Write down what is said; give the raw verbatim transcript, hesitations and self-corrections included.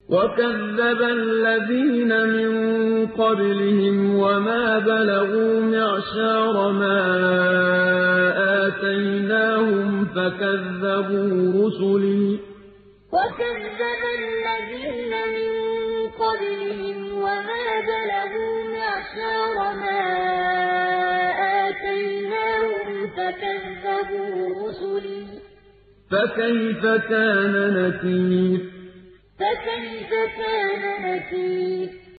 وَكَذَّبَ الَّذِينَ مِن قَبْلِهِمْ وَمَا بَلَغُوا مِعْشَارَ مَا آتَيْنَاهُمْ فَكَذَّبُوا رُسُلِي ۖ وَكَذَّبَ الَّذِينَ مِن قَبْلِهِمْ وَمَا بَلَغُوا مِعْشَارَ مَا آتَيْنَاهُمْ فَكَذَّبُوا رُسُلِي ۖ فَكَيْفَ كَانَ نَكِيرِ فَكَيْفَ كَانَ نَكِيرِ